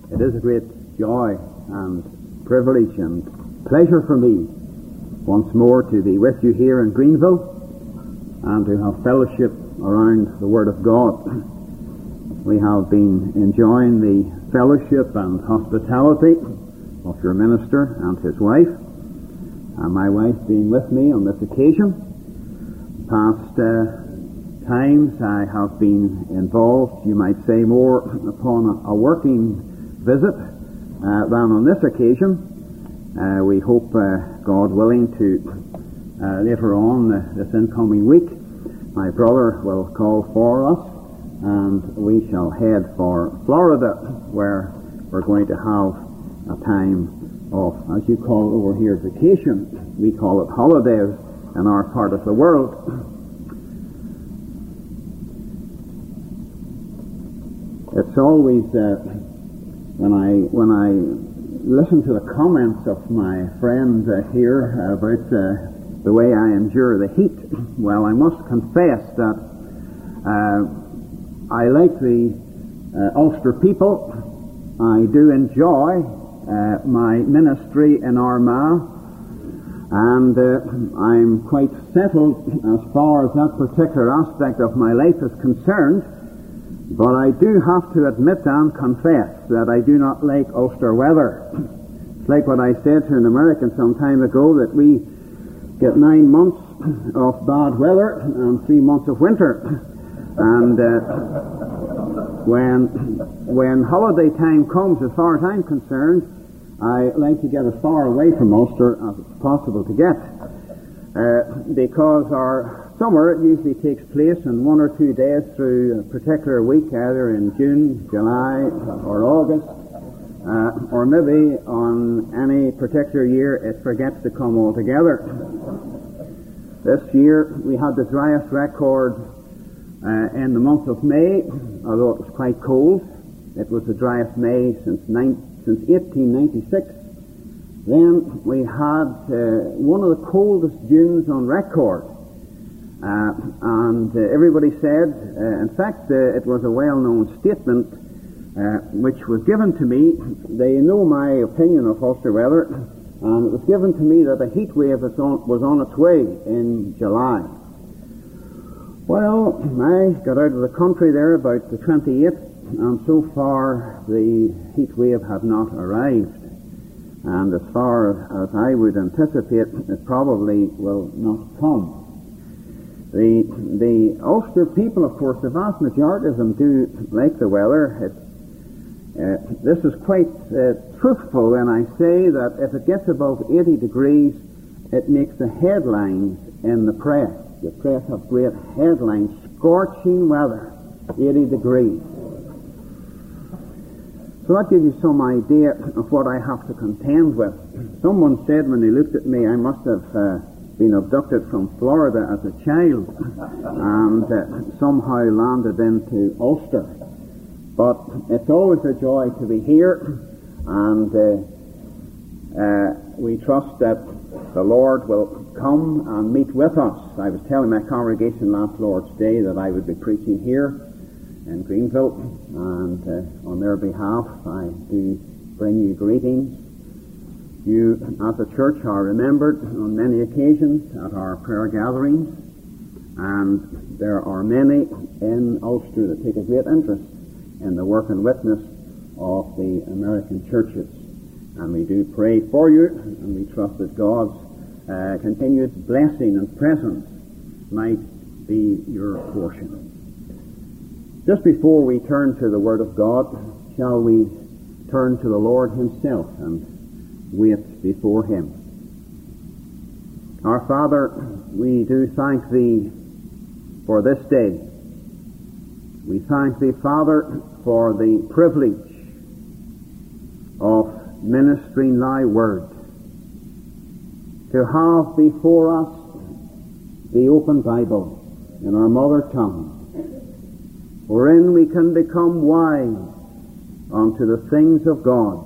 It is a great joy and privilege and pleasure for me once more to be with you here in Greenville and to have fellowship around the Word of God. We have been enjoying the fellowship and hospitality of your minister and his wife, and my wife being with me on this occasion. Past times I have been involved, you might say, more upon a working visit than on this occasion. We hope, God willing, to later on this incoming week, my brother will call for us and we shall head for Florida, where we're going to have a time of, as you call it over here, vacation. We call it holidays in our part of the world. It's always when I listen to the comments of my friend here about the way I endure the heat. Well, I must confess that I like the Ulster people. I do enjoy my ministry in Armagh, and I'm quite settled as far as that particular aspect of my life is concerned. But I do have to admit and confess that I do not like Ulster weather. It's like what I said to an American some time ago, that we get 9 months of bad weather and 3 months of winter. And when holiday time comes, as far as I'm concerned, I like to get as far away from Ulster as it's possible to get. Because our summer usually takes place in 1 or 2 days through a particular week, either in June, July, or August, or maybe on any particular year it forgets to come altogether. This year we had the driest record in the month of May, although it was quite cold. It was the driest May since 1896. Then we had one of the coldest Junes on record. And everybody said, in fact, it was a well-known statement which was given to me. They know my opinion of Ulster weather, and it was given to me that a heat wave was on its way in July. Well, I got out of the country there about the 28th, and so far the heat wave had not arrived. And as far as I would anticipate, it probably will not come. The Ulster people, of course, the vast majority of them do like the weather. This is quite truthful when I say that if it gets above 80 degrees, it makes the headlines in the press. The press have great headlines: scorching weather, 80 degrees. So that gives you some idea of what I have to contend with. Someone said when they looked at me, I must have been abducted from Florida as a child and somehow landed into Ulster. But it's always a joy to be here, and we trust that the Lord will come and meet with us. I was telling my congregation last Lord's Day that I would be preaching here in Greenville, and on their behalf I do bring you greetings. You, as a church, are remembered on many occasions at our prayer gatherings, and there are many in Ulster that take a great interest in the work and witness of the American churches. And we do pray for you, and we trust that God's continued blessing and presence might be your portion. Just before we turn to the Word of God, shall we turn to the Lord Himself and wait before Him. Our Father, we do thank Thee for this day. We thank Thee, Father, for the privilege of ministering Thy Word, to have before us the open Bible in our mother tongue, wherein we can become wise unto the things of God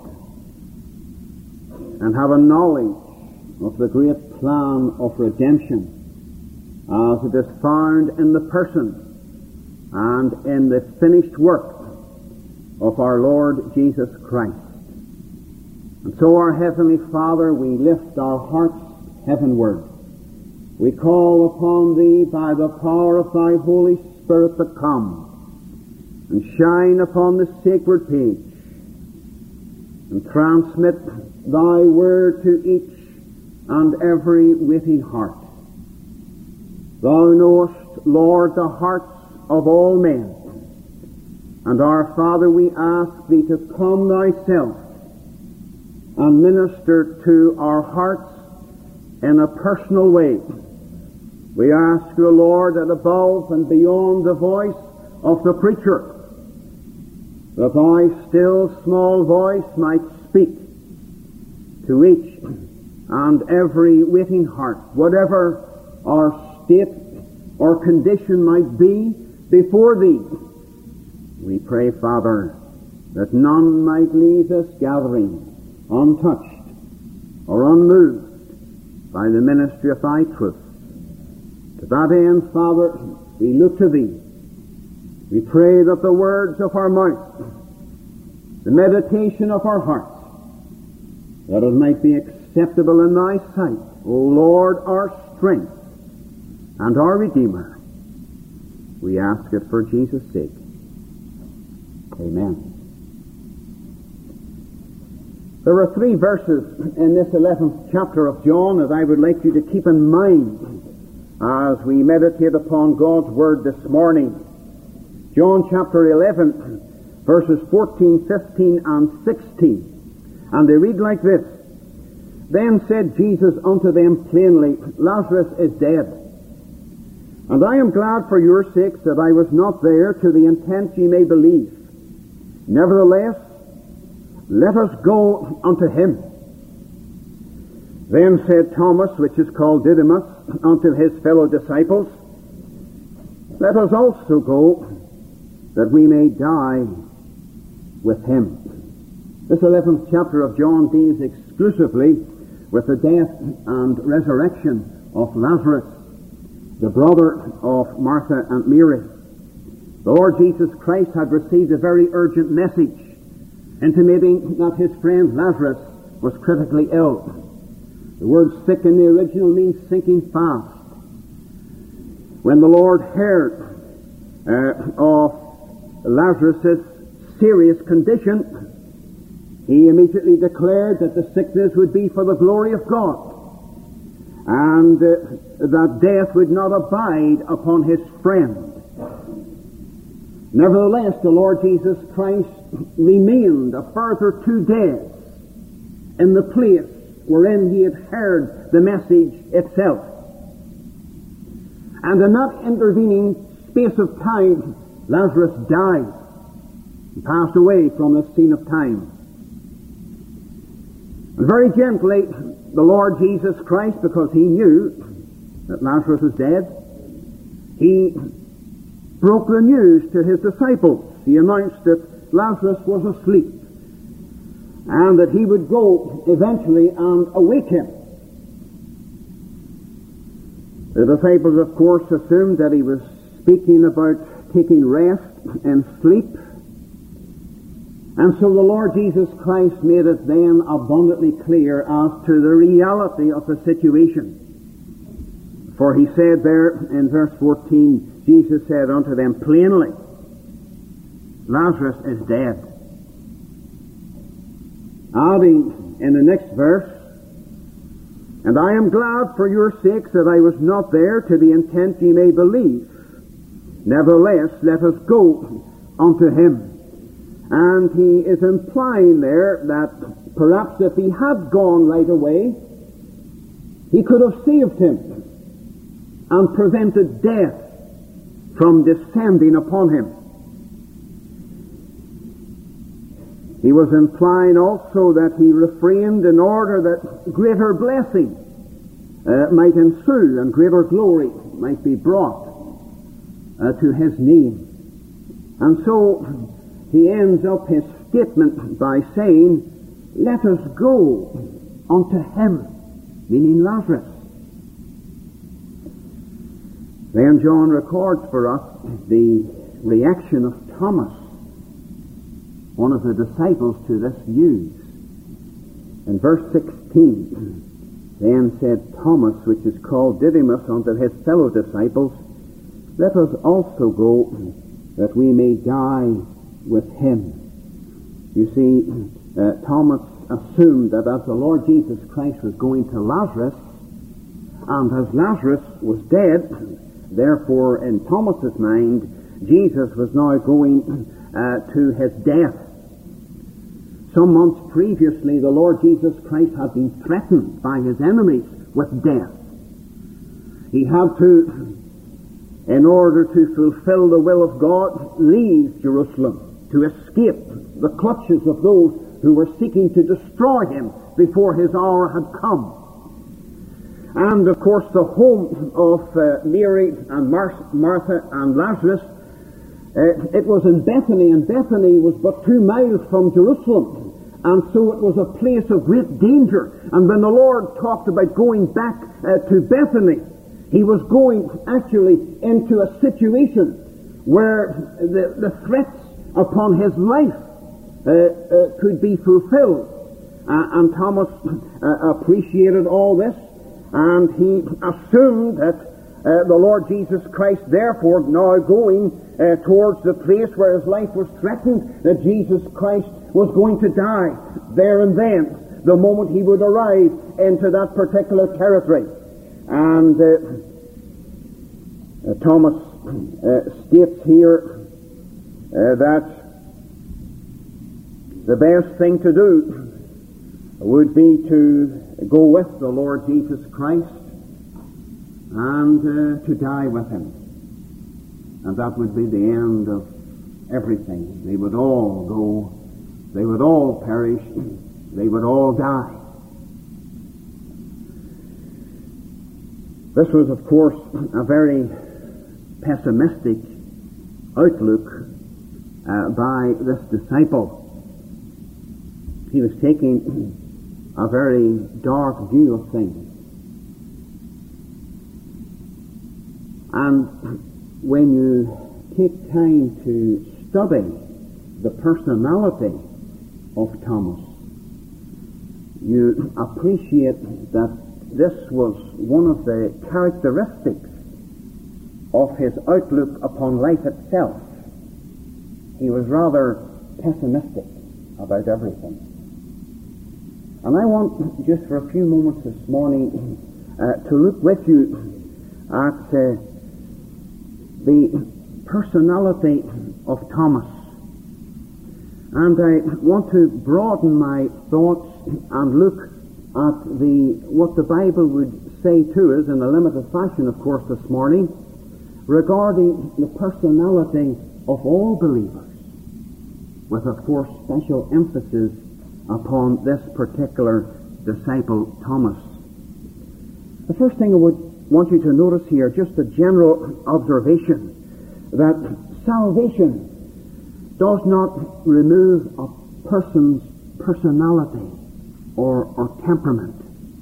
and have a knowledge of the great plan of redemption as it is found in the person and in the finished work of our Lord Jesus Christ. And so, our Heavenly Father, we lift our hearts heavenward. We call upon Thee by the power of Thy Holy Spirit to come and shine upon the sacred page and transmit Thy word to each and every waiting heart. Thou knowest, Lord, the hearts of all men. And our Father, we ask Thee to come Thyself and minister to our hearts in a personal way. We ask You, Lord, that above and beyond the voice of the preacher, that Thy still small voice might speak to each and every waiting heart, whatever our state or condition might be before Thee. We pray, Father, that none might leave this gathering untouched or unmoved by the ministry of Thy truth. To that end, Father, we look to Thee. We pray that the words of our mouth, the meditation of our hearts, that it might be acceptable in Thy sight, O Lord, our strength and our Redeemer. We ask it for Jesus' sake. Amen. There are 3 verses in this 11th chapter of John that I would like you to keep in mind as we meditate upon God's Word this morning. John chapter 11, verses 14, 15, and 16. And they read like this. Then said Jesus unto them plainly, Lazarus is dead. And I am glad for your sakes that I was not there, to the intent ye may believe. Nevertheless, let us go unto him. Then said Thomas, which is called Didymus, unto his fellow disciples, Let us also go, that we may die with him. This 11th chapter of John deals exclusively with the death and resurrection of Lazarus, the brother of Martha and Mary. The Lord Jesus Christ had received a very urgent message intimating that his friend Lazarus was critically ill. The word sick in the original means sinking fast. When the Lord heard of Lazarus' serious condition, he immediately declared that the sickness would be for the glory of God, and that death would not abide upon his friend. Nevertheless, the Lord Jesus Christ remained a further 2 days in the place wherein he had heard the message itself. And in that intervening space of time, Lazarus died and passed away from the scene of time. And very gently, the Lord Jesus Christ, because he knew that Lazarus was dead, he broke the news to his disciples. He announced that Lazarus was asleep and that he would go eventually and awake him. The disciples, of course, assumed that he was speaking about taking rest and sleep. And so the Lord Jesus Christ made it then abundantly clear as to the reality of the situation. For he said there in verse 14, Jesus said unto them plainly, Lazarus is dead. Adding in the next verse, And I am glad for your sakes that I was not there, to the intent ye may believe. Nevertheless, let us go unto him. And he is implying there that perhaps if he had gone right away, he could have saved him and prevented death from descending upon him. He was implying also that he refrained in order that greater blessing might ensue and greater glory might be brought to his name. And so he ends up his statement by saying, let us go unto him, meaning Lazarus. Then John records for us the reaction of Thomas. one of the disciples to this use. In verse 16, then said Thomas, which is called Didymus, unto his fellow disciples, let us also go, that we may die with him. You see, Thomas assumed that as the Lord Jesus Christ was going to Lazarus, and as Lazarus was dead, therefore in Thomas's mind, Jesus was now going to his death. Some months previously, the Lord Jesus Christ had been threatened by his enemies with death. He had to, in order to fulfill the will of God, leave Jerusalem to escape the clutches of those who were seeking to destroy him before his hour had come. And of course the home of Mary and Martha and Lazarus, it was in Bethany, and Bethany was but 2 miles from Jerusalem, and so it was a place of great danger. And when the Lord talked about going back to Bethany, he was going actually into a situation where the threats upon his life could be fulfilled. And Thomas appreciated all this, and he assumed that the Lord Jesus Christ, therefore, now going towards the place where his life was threatened, that Jesus Christ was going to die there and then, the moment he would arrive into that particular territory. And Thomas states here that the best thing to do would be to go with the Lord Jesus Christ and to die with him. And that would be the end of everything. They would all go, they would all perish, they would all die. This was, of course, a very pessimistic outlook by this disciple. He was taking a very dark view of things. And when you take time to study the personality of Thomas, you appreciate that this was one of the characteristics of his outlook upon life itself. He was rather pessimistic about everything. And I want, just for a few moments this morning, to look with you at the personality of Thomas. And I want to broaden my thoughts and look at what the Bible would say to us in a limited fashion, of course, this morning, regarding the personality of all believers, with, of course, special emphasis upon this particular disciple, Thomas. The first thing I would want you to notice here, just a general observation, that salvation does not remove a person's personality or temperament.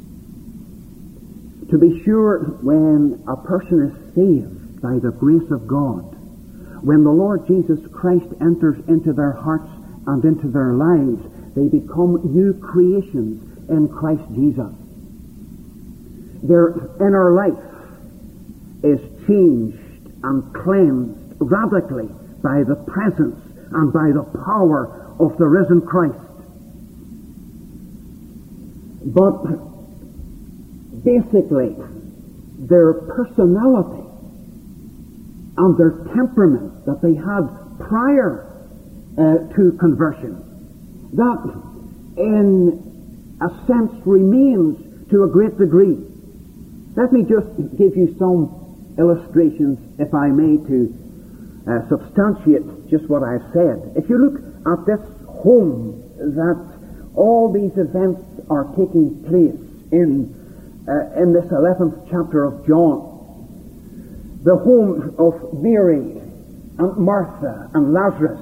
To be sure, when a person is saved by the grace of God, when the Lord Jesus Christ enters into their hearts and into their lives, they become new creations in Christ Jesus. Their inner life is changed and cleansed radically by the presence and by the power of the risen Christ. But basically, their personality and their temperament that they had prior to conversion, that in a sense remains to a great degree. Let me just give you some illustrations, if I may, to substantiate just what I've said. If you look at this home that all these events are taking place in this 11th chapter of John, the home of Mary and Martha and Lazarus.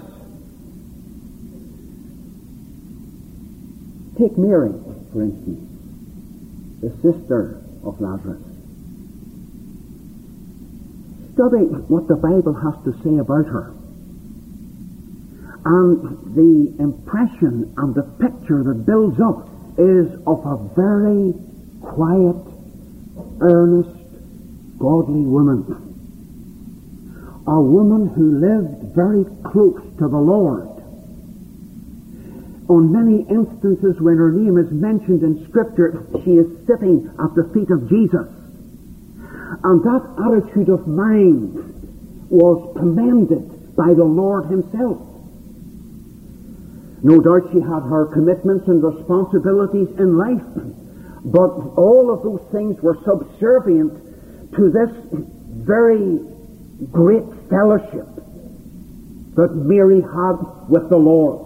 Take Mary, for instance, the sister of Lazarus. Study what the Bible has to say about her. And the impression and the picture that builds up is of a very quiet, earnest, godly woman. A woman who lived very close to the Lord. On many instances when her name is mentioned in Scripture, she is sitting at the feet of Jesus. And that attitude of mind was commended by the Lord Himself. No doubt she had her commitments and responsibilities in life, but all of those things were subservient to this very great fellowship that Mary had with the Lord.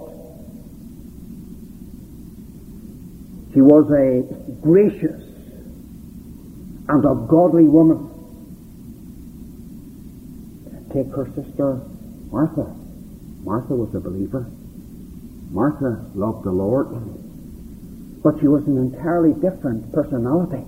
She was a gracious and a godly woman. Take her sister Martha. Martha was a believer. Martha loved the Lord, but she was an entirely different personality.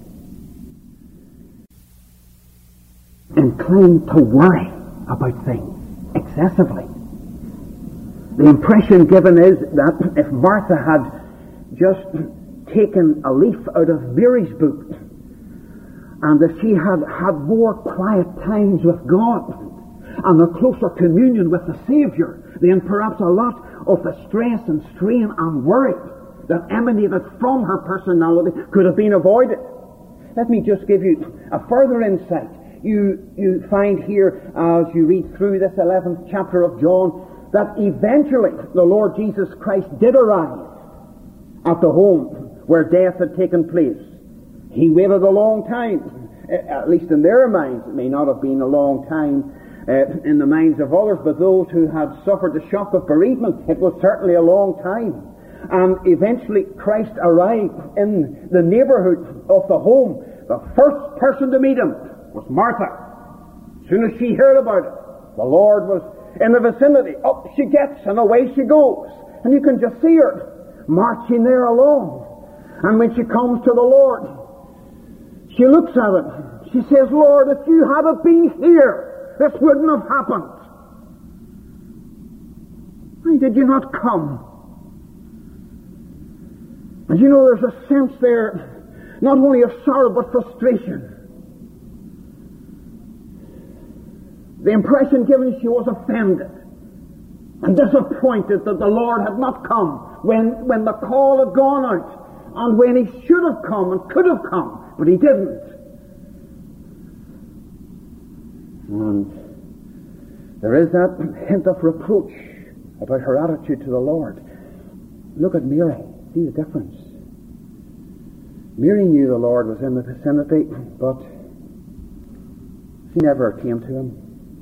Inclined to worry about things excessively. The impression given is that if Martha had just taken a leaf out of Mary's book, and if she had had more quiet times with God and a closer communion with the Savior, then perhaps a lot of the stress and strain and worry that emanated from her personality could have been avoided. Let me just give you a further insight. You find here, as you read through this 11th chapter of John, that eventually the Lord Jesus Christ did arrive at the home where death had taken place. He waited a long time, at least in their minds. It may not have been a long time in the minds of others, but those who had suffered the shock of bereavement, it was certainly a long time. And eventually Christ arrived in the neighborhood of the home. The first person to meet Him was Martha. As soon as she heard about it, the Lord was in the vicinity. Up she gets and away she goes. And you can just see her marching there alone. And when she comes to the Lord, she looks at Him. She says, Lord, if You had been here, this wouldn't have happened. Why did You not come? And you know, there's a sense there, not only of sorrow, but frustration. The impression given, she was offended and disappointed that the Lord had not come when the call had gone out, and when He should have come and could have come, but He didn't. And there is that hint of reproach about her attitude to the Lord. Look at Mary. See the difference. Mary knew the Lord was in the vicinity, but she never came to Him.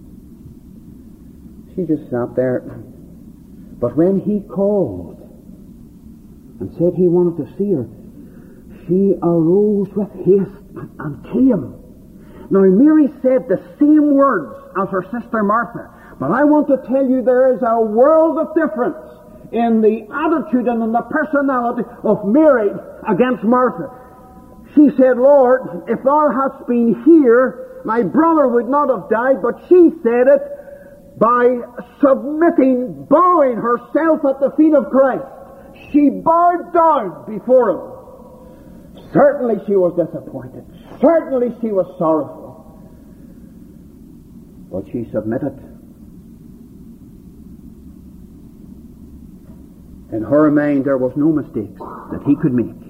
She just sat there. But when He called and said He wanted to see her, she arose with haste and came. Now Mary said the same words as her sister Martha, but I want to tell you there is a world of difference in the attitude and in the personality of Mary against Martha. She said, Lord, if Thou hadst been here, my brother would not have died, but she said it by submitting, bowing herself at the feet of Christ. She bowed down before Him. Certainly she was disappointed. Certainly she was sorrowful. But she submitted. In her mind there was no mistakes that He could make.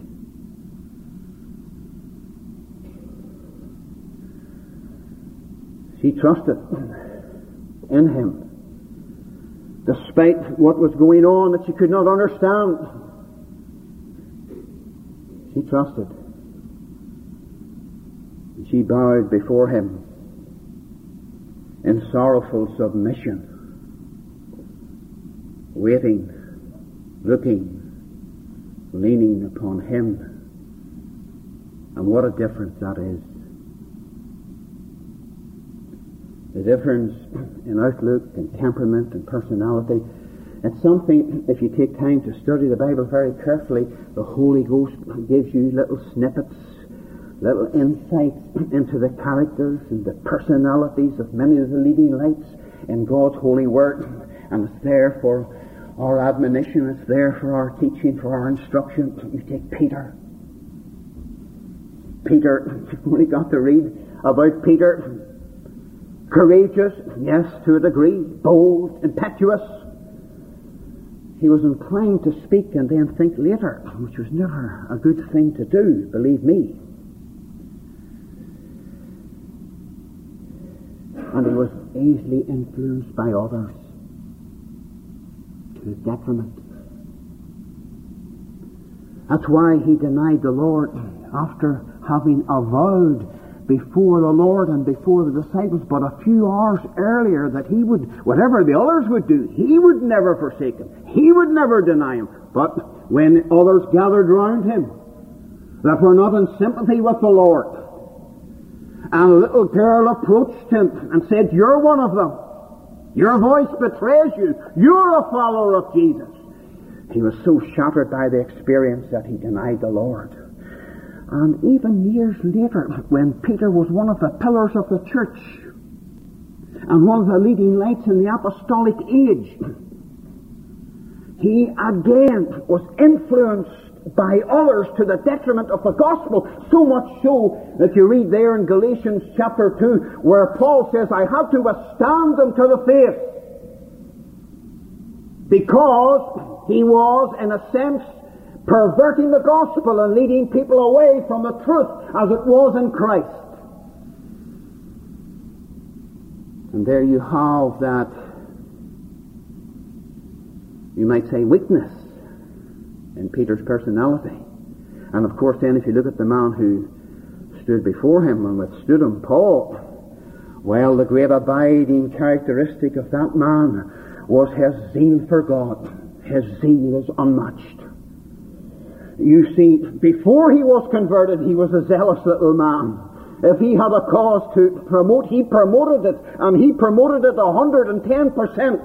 She trusted in Him, despite what was going on that she could not understand. She trusted. She bowed before Him in sorrowful submission, waiting, looking, leaning upon Him. And what a difference that is. The difference in outlook and temperament and personality. It's something, if you take time to study the Bible very carefully, the Holy Ghost gives you little snippets, little insights into the characters and the personalities of many of the leading lights in God's holy Word. And it's there for our admonition. It's there for our teaching, for our instruction. You take Peter. Peter, we got to read about Peter. Courageous, yes, to a degree. Bold, impetuous. He was inclined to speak and then think later, which was never a good thing to do, believe me. And he was easily influenced by others to his detriment. That's why he denied the Lord after having avowed before the Lord and before the disciples but a few hours earlier that he would, whatever the others would do, he would never forsake him. He would never deny him. But when others gathered round him that were not in sympathy with the Lord, and a little girl approached him and said, "You're one of them. Your voice betrays you. You're a follower of Jesus." He was so shattered by the experience that he denied the Lord. And even years later, when Peter was one of the pillars of the church and one of the leading lights in the apostolic age, he again was influenced by others to the detriment of the gospel, so much so that you read there in Galatians chapter 2 where Paul says, "I had to withstand them to the face," because he was, in a sense, perverting the gospel and leading people away from the truth as it was in Christ. And there you have that, you might say, weakness in Peter's personality. And of course then if you look at the man who stood before him and withstood him, Paul, well, the great abiding characteristic of that man was his zeal for God. His zeal is unmatched. You see, before he was converted, he was a zealous little man. If he had a cause to promote, he promoted it, and he promoted it 110%.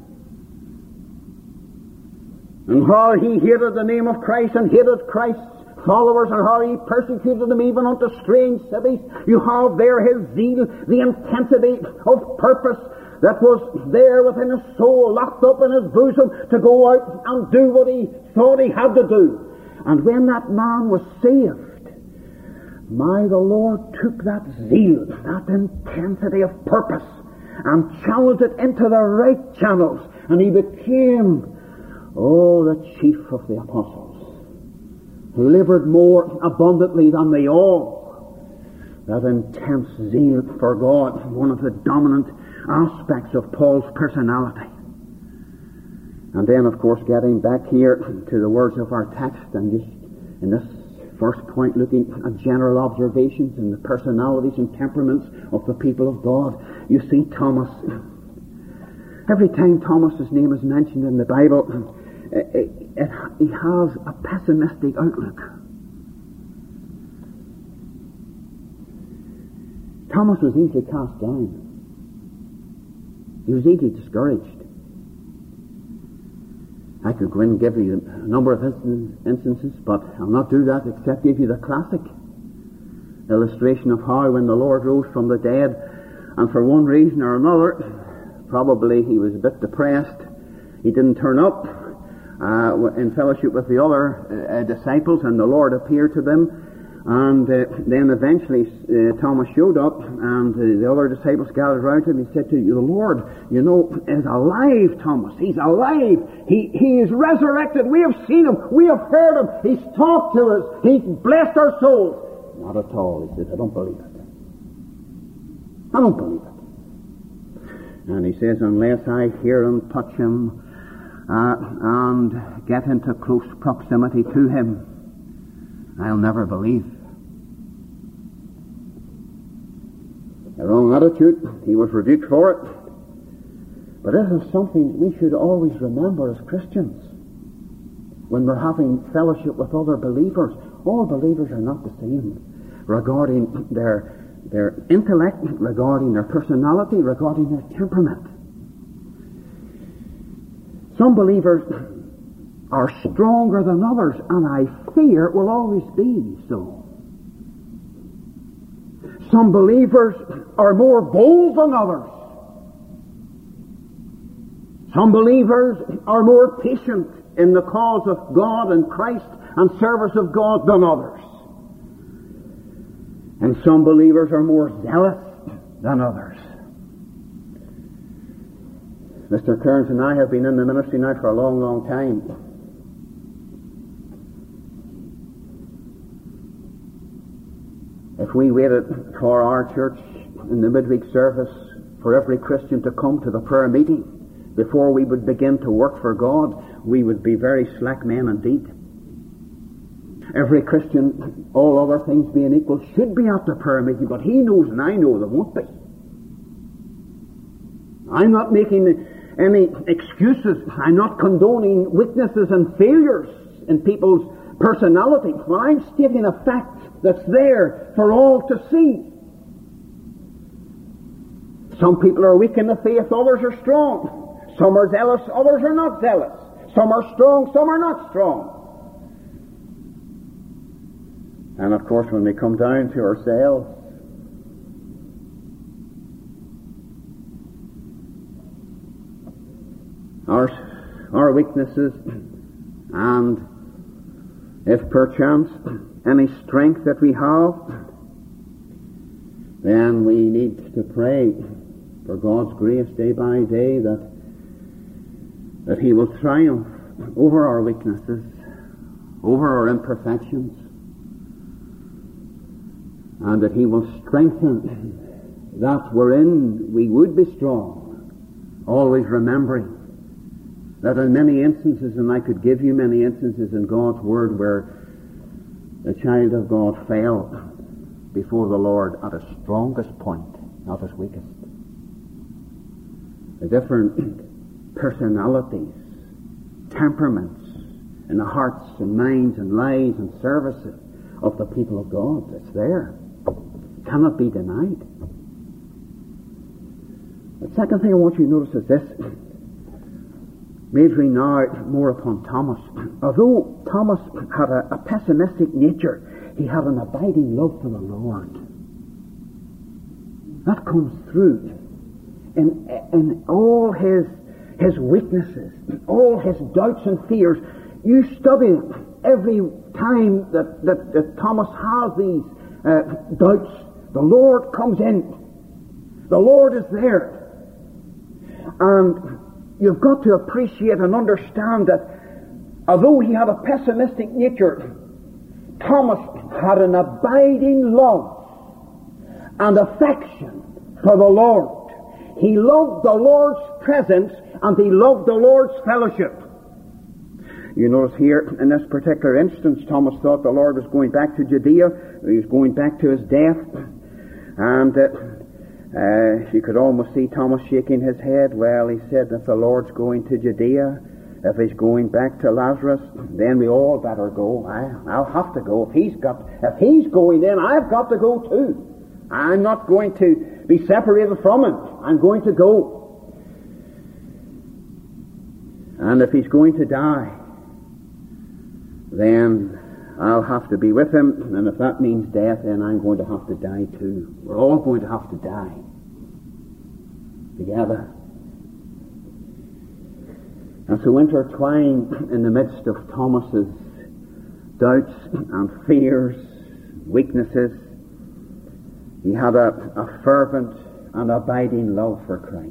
And how he hated the name of Christ and hated Christ's followers, and how he persecuted them even unto strange cities. You have there his zeal, the intensity of purpose that was there within his soul, locked up in his bosom, to go out and do what he thought he had to do. And when that man was saved, the Lord took that zeal, that intensity of purpose, and channeled it into the right channels, and he became, the chief of the apostles, who labored more abundantly than they all. That intense zeal for God, one of the dominant aspects of Paul's personality. And then, of course, getting back here to the words of our text, and just in this first point, looking at general observations in the personalities and temperaments of the people of God, you see Thomas. Every time Thomas's name is mentioned in the Bible, he has a pessimistic outlook. Thomas was easily cast down. He was easily discouraged. I could go in and give you a number of instances, but I'll not do that except give you the classic illustration of how when the Lord rose from the dead, and for one reason or another, probably he was a bit depressed, he didn't turn up in fellowship with the other disciples, and the Lord appeared to them. And then eventually Thomas showed up, and the other disciples gathered around him. He said to the Lord, is alive, Thomas. He's alive. He is resurrected. We have seen him. We have heard him. He's talked to us. He's blessed our souls. Not at all. He says, I don't believe it. I don't believe it. And he says, unless I hear him, touch him, and get into close proximity to him, I'll never believe. The wrong attitude. He was rebuked for it. But this is something we should always remember as Christians. When we're having fellowship with other believers, all believers are not the same regarding their intellect, regarding their personality, regarding their temperament. Some believers are stronger than others, and I fear it will always be so. Some believers are more bold than others. Some believers are more patient in the cause of God and Christ and service of God than others. And some believers are more zealous than others. Mr. Kearns and I have been in the ministry now for a long, long time. If we waited for our church in the midweek service for every Christian to come to the prayer meeting before we would begin to work for God, we would be very slack men indeed. Every Christian, all other things being equal, should be at the prayer meeting, but he knows and I know there won't be. I'm not making any excuses. I'm not condoning weaknesses and failures in people's personality. Well, I'm stating a fact that's there for all to see. Some people are weak in the faith, others are strong. Some are zealous, others are not zealous. Some are strong, some are not strong. And of course, when we come down to ourselves, our weaknesses, and if perchance any strength that we have, then we need to pray for God's grace day by day that He will triumph over our weaknesses, over our imperfections, and that He will strengthen that wherein we would be strong, always remembering that in many instances, and I could give you many instances in God's Word where the child of God fell before the Lord at his strongest point, not his weakest. The different personalities, temperaments in the hearts and minds and lives and services of the people of God, it's there. It cannot be denied. The second thing I want you to notice is this, majoring now more upon Thomas. Although Thomas had a pessimistic nature, he had an abiding love for the Lord. That comes through in all his weaknesses, all his doubts and fears. You study every time that Thomas has these doubts, the Lord comes in. The Lord is there. And you've got to appreciate and understand that although he had a pessimistic nature, Thomas had an abiding love and affection for the Lord. He loved the Lord's presence and he loved the Lord's fellowship. You notice here, in this particular instance, Thomas thought the Lord was going back to Judea. He was going back to his death. And you could almost see Thomas shaking his head. Well, he said, if the Lord's going to Judea, if he's going back to Lazarus, then we all better go. I'll have to go. If he's going in, I've got to go too. I'm not going to be separated from him. I'm going to go. And if he's going to die, then I'll have to be with him. And if that means death, then I'm going to have to die too. We're all going to have to die together. And so intertwined in the midst of Thomas's doubts and fears, weaknesses, he had a fervent and abiding love for Christ.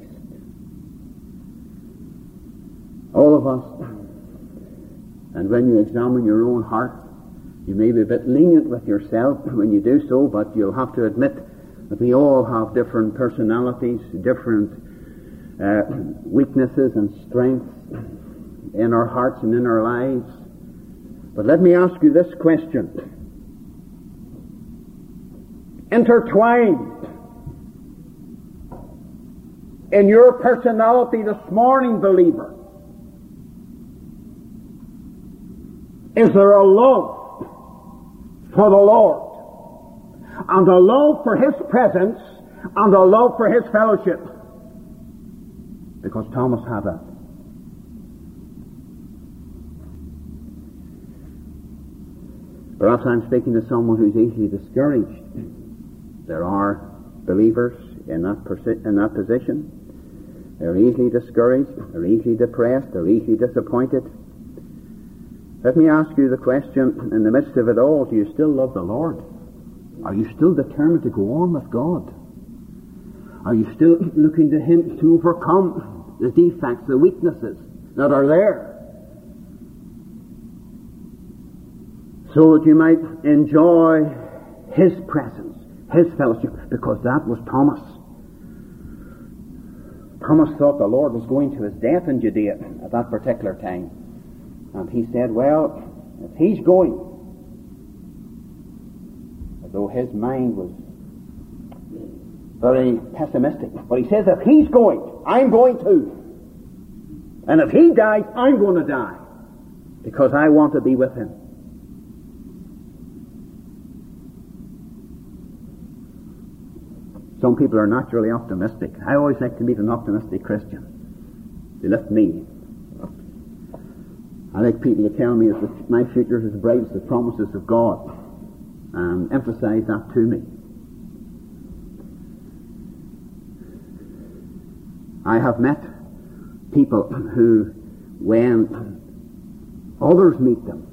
All of us, and when you examine your own heart, you may be a bit lenient with yourself when you do so, but you'll have to admit that we all have different personalities, different weaknesses and strengths in our hearts and in our lives. But let me ask you this question. Intertwined in your personality this morning, believer, is there a love for the Lord, and a love for His presence, and a love for His fellowship? Because Thomas had that. Perhaps I'm speaking to someone who's easily discouraged. There are believers in that position. They're easily discouraged, they're easily depressed, they're easily disappointed. Let me ask you the question, in the midst of it all, do you still love the Lord? Are you still determined to go on with God? Are you still looking to Him to overcome the defects, the weaknesses that are there, so that you might enjoy His presence, His fellowship? Because that was Thomas. Thomas thought the Lord was going to His death in Judea at that particular time. And he said, well, if He's going, as though his mind was very pessimistic, but he says, if He's going, I'm going too. And if He dies, I'm going to die, because I want to be with Him. Some people are naturally optimistic. I always like to meet an optimistic Christian. They lift me. I like people to tell me that my future is as bright as the promises of God, and emphasize that to me. I have met people who, when others meet them,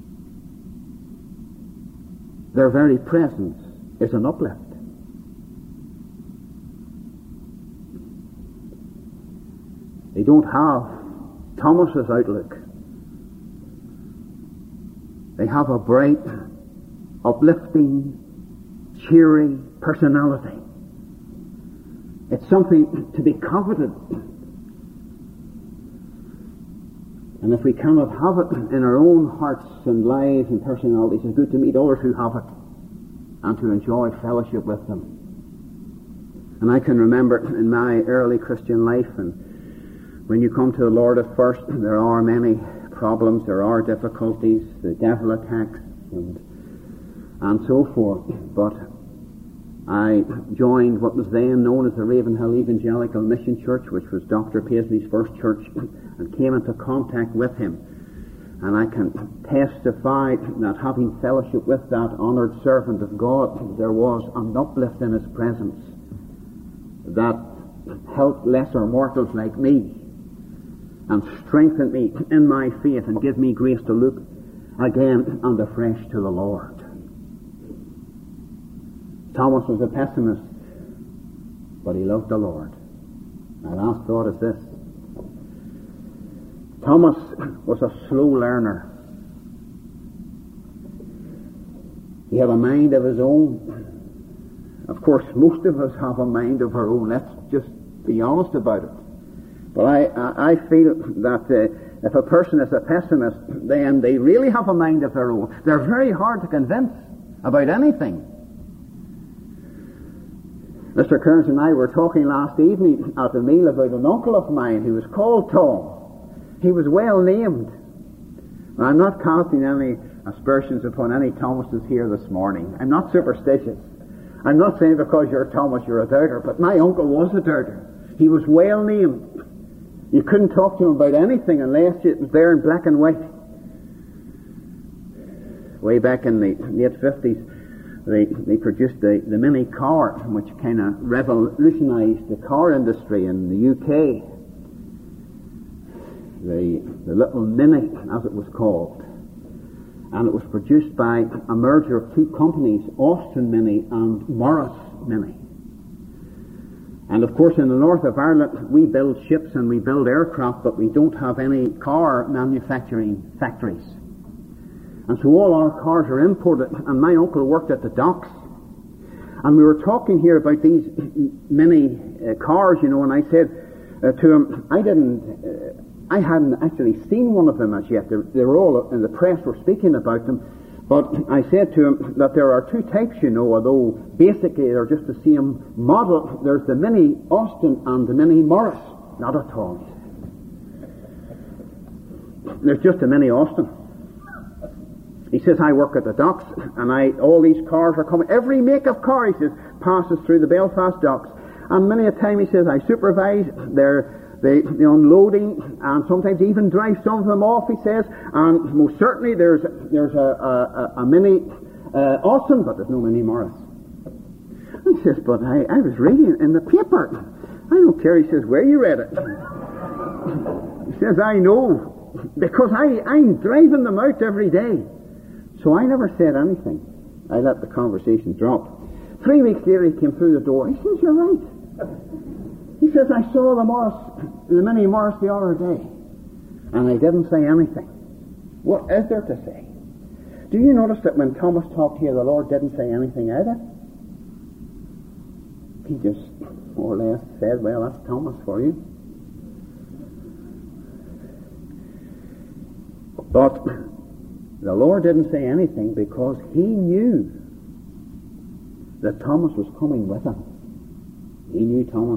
their very presence is an uplift. They don't have Thomas's outlook. They have a bright, uplifting, cheery personality. It's something to be coveted. And if we cannot have it in our own hearts and lives and personalities, it's good to meet others who have it and to enjoy fellowship with them. And I can remember in my early Christian life, and when you come to the Lord at first, there are many problems, there are difficulties, the devil attacks, and so forth. But I joined what was then known as the Ravenhill Evangelical Mission Church, which was Dr. Paisley's first church, and came into contact with him. And I can testify that having fellowship with that honoured servant of God, there was an uplift in his presence that helped lesser mortals like me and strengthened me in my faith and gave me grace to look again and afresh to the Lord. Thomas was a pessimist, but he loved the Lord. My last thought is this. Thomas was a slow learner. He had a mind of his own. Of course, most of us have a mind of our own. Let's just be honest about it. But I feel that if a person is a pessimist, then they really have a mind of their own. They're very hard to convince about anything. Mr. Kearns and I were talking last evening at a meal about an uncle of mine who was called Tom. He was well named. And I'm not casting any aspersions upon any Thomases here this morning. I'm not superstitious. I'm not saying because you're Thomas you're a doubter, but my uncle was a doubter. He was well named. You couldn't talk to him about anything unless it was there in black and white. Way back in the late 50s, they produced the Mini car, which kind of revolutionized the car industry in the UK. The little Mini, as it was called. And it was produced by a merger of two companies, Austin Mini and Morris Mini. And of course in the north of Ireland we build ships and we build aircraft, but we don't have any car manufacturing factories. And so all our cars are imported, and my uncle worked at the docks. And we were talking here about these mini cars, you know, and I said to him, I hadn't actually seen one of them as yet. They were all in the press were speaking about them. But I said to him that there are two types, you know, although basically they're just the same model. There's the Mini Austin and the Mini Morris. Not at all. There's just a Mini Austin. He says, I work at the docks, and all these cars are coming. Every make of car, he says, passes through the Belfast docks. And many a time, he says, I supervise the unloading, and sometimes even drive some of them off, he says. And most certainly there's a Mini Austin, but there's no Mini Morris. He says, but I was reading in the paper I don't care, he says, where you read it. He says, I know, because I'm driving them out every day. So I never said anything. I let the conversation drop. 3 weeks later he came through the door. He says, you're right. He says, I saw the Mini Morris the other day, and I didn't say anything. What is there to say? Do you notice that when Thomas talked here, the Lord didn't say anything either? He just more or less said, well, that's Thomas for you. But the Lord didn't say anything because he knew that Thomas was coming with him. He knew Thomas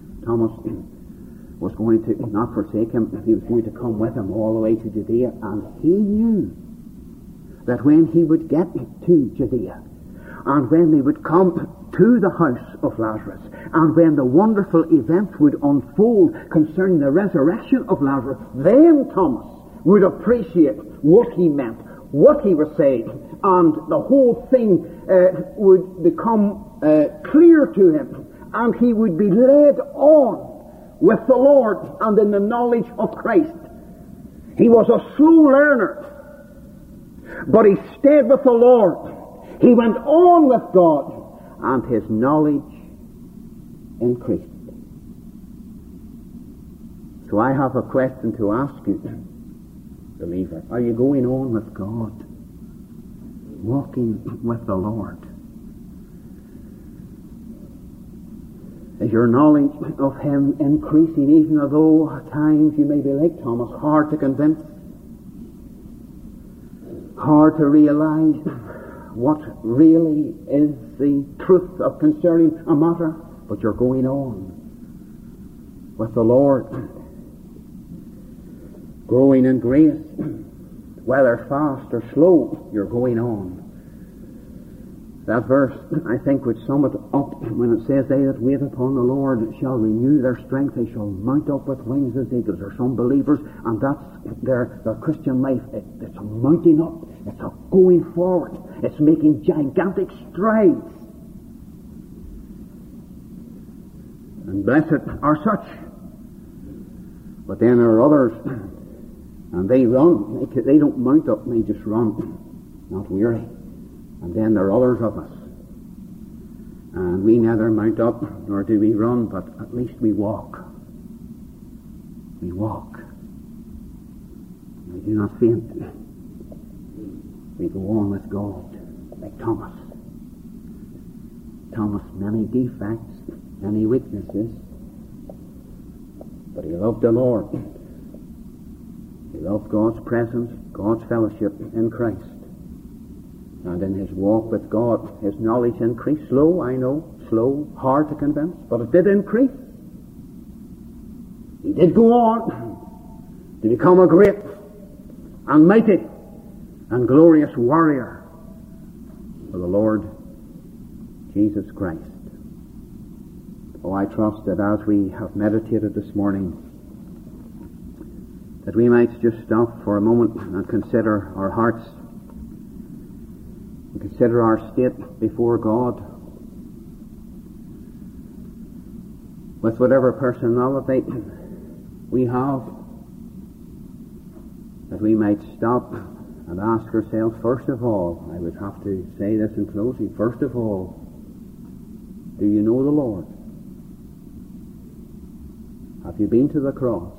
was going to not forsake him. He was going to come with him all the way to Judea. And he knew that when he would get to Judea, and when they would come to the house of Lazarus, and when the wonderful events would unfold concerning the resurrection of Lazarus, then Thomas would appreciate what he meant, what he was saying, and the whole thing would become clear to him, and he would be led on with the Lord and in the knowledge of Christ. He was a slow learner, but he stayed with the Lord. He went on with God, and his knowledge increased. So I have a question to ask you, believer. Are you going on with God? Walking with the Lord? Is your knowledge of Him increasing, even though at times you may be like Thomas, hard to convince, hard to realize what really is the truth of concerning a matter, but you're going on with the Lord, growing in grace, whether fast or slow, you're going on. That verse, I think, would sum it up when it says, they that wait upon the Lord shall renew their strength, they shall mount up with wings as eagles. There are some believers, and that's their Christian life. It's a mounting up, it's a going forward, it's making gigantic strides. And blessed are such. But then there are others, and they run. They don't mount up, they just run, not weary. And then there are others of us, and we neither mount up nor do we run, but at least we walk. We walk. We do not faint. We go on with God, like Thomas. Thomas, many defects, many weaknesses, but he loved the Lord. He loved God's presence, God's fellowship in Christ. And in his walk with God, his knowledge increased. Slow, I know, slow, hard to convince, but it did increase. He did go on to become a great and mighty and glorious warrior for the Lord Jesus Christ. Oh, I trust that as we have meditated this morning, that we might just stop for a moment and consider our hearts, and consider our state before God, with whatever personality we have, that we might stop and ask ourselves, first of all, I would have to say this in closing, first of all, do you know the Lord? Have you been to the cross?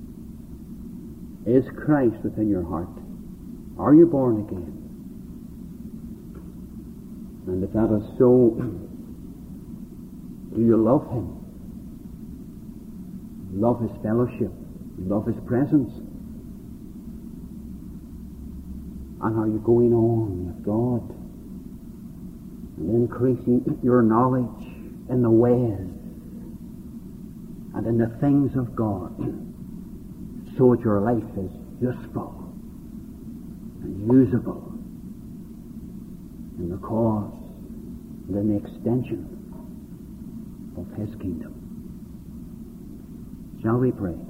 Is Christ within your heart? Are you born again? And if that is so, do you love Him? Love His fellowship? Love His presence? And are you going on with God and increasing your knowledge in the ways and in the things of God, so that your life is useful and usable in the cause and in the extension of His kingdom? Shall we pray?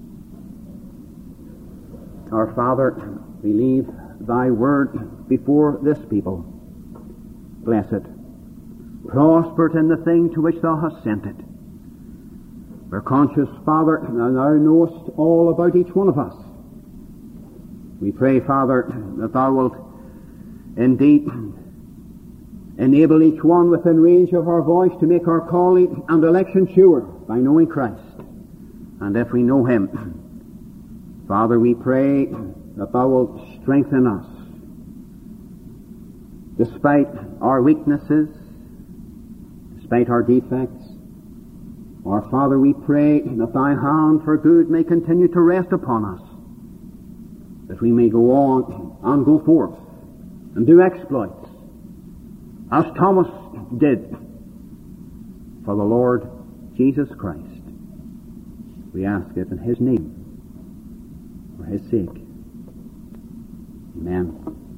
Our Father, we leave Thy word before this people. Bless it. Prosper it in the thing to which Thou hast sent it. We're conscious, Father, thou knowest all about each one of us. We pray, Father, that thou wilt indeed enable each one within range of our voice to make our calling and election sure by knowing Christ. And if we know him, Father, we pray that thou wilt strengthen us despite our weaknesses, despite our defects. Our Father, we pray that thy hand for good may continue to rest upon us, that we may go on and go forth and do exploits, as Thomas did for the Lord Jesus Christ. We ask it in his name, for his sake. Amen.